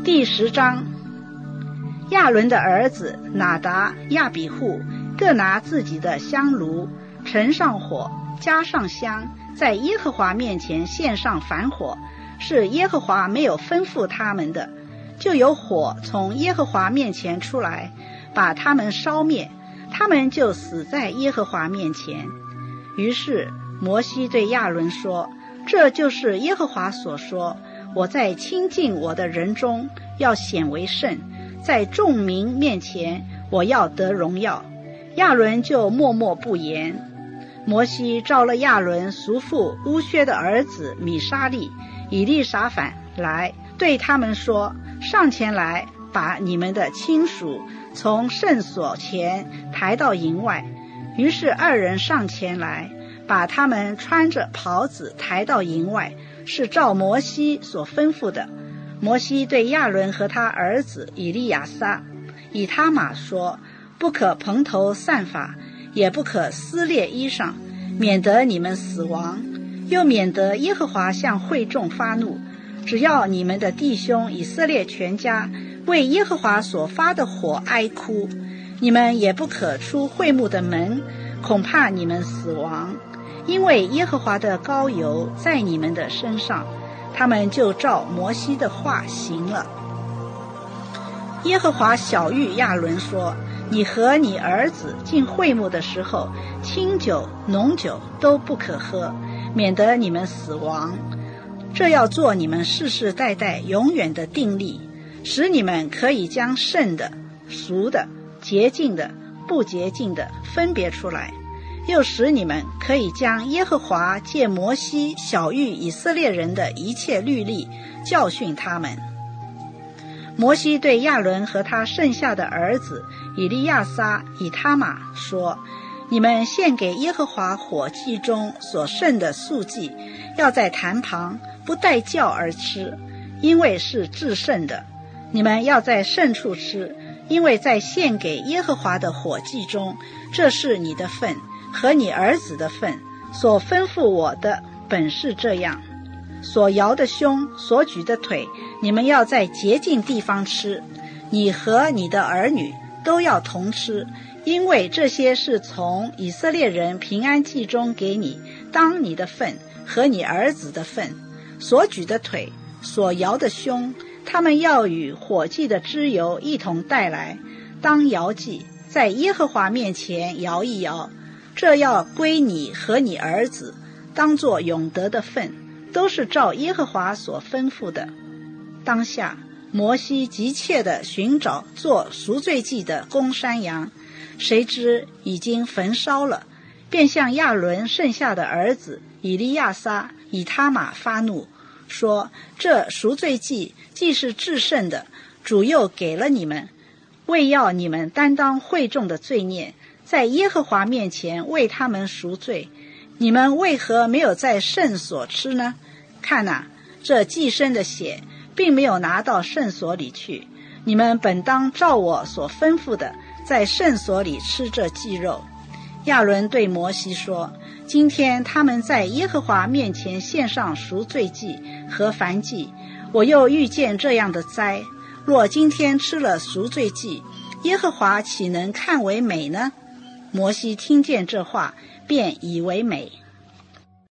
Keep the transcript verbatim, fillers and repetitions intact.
第十章，亚伦的儿子拿达、亚比户各拿自己的香炉，盛上火，加上香，在耶和华面前献上燔火，是耶和华没有吩咐他们的，就有火从耶和华面前出来，把他们烧灭，他们就死在耶和华面前。于是摩西对亚伦说，这就是耶和华所说，我在亲近我的人中要显为圣，在众民面前我要得荣耀。亚伦就默默不言。摩西召了亚伦叔父乌薛的儿子米沙利、以利沙反来，对他们说，上前来，把你们的亲属从圣所前抬到营外。于是二人上前来，把他们穿着袍子抬到营外，是照摩西所吩咐的。摩西对亚伦和他儿子以利亚撒、以他玛说，不可蓬头散发，也不可撕裂衣裳，免得你们死亡，又免得耶和华向会众发怒。只要你们的弟兄以色列全家为耶和华所发的火哀哭，你们也不可出会幕的门，恐怕你们死亡，因为耶和华的膏油在你们的身上。他们就照摩西的话行了。耶和华晓谕亚伦说，你和你儿子进会幕的时候，清酒、浓酒都不可喝，免得你们死亡。这要做你们世世代代永远的定例，使你们可以将圣的、俗的、洁净的、不洁净的分别出来，又使你们可以将耶和华借摩西晓谕以色列人的一切律例教训他们。摩西对亚伦和他剩下的儿子以利亚撒、以他玛说，你们献给耶和华火祭中所剩的素祭，要在坛旁不带酵而吃，因为是至圣的。你们要在圣处吃，因为在献给耶和华的火祭中，这是你的份和你儿子的份，所吩咐我的本是这样。所摇的胸，所举的腿，你们要在洁净地方吃，你和你的儿女都要同吃，因为这些是从以色列人平安祭中给你当你的份和你儿子的份。所举的腿，所摇的胸，他们要与火祭的脂油一同带来，当摇祭，在耶和华面前摇一摇，这要归你和你儿子，当作永得的份，都是照耶和华所吩咐的。当下摩西急切地寻找做赎罪祭的公山羊，谁知已经焚烧了，便向亚伦剩下的儿子以利亚撒、以他玛发怒，说，这赎罪祭既是至圣的，主又给了你们，为要你们担当会众的罪孽，在耶和华面前为他们赎罪，你们为何没有在圣所吃呢？看哪，这祭牲的血并没有拿到圣所里去，你们本当照我所吩咐的，在圣所里吃这祭肉。亚伦对摩西说，今天他们在耶和华面前献上赎罪祭和燔祭，我又遇见这样的灾，若今天吃了赎罪祭，耶和华岂能看为美呢？摩西听见这话，便以为美。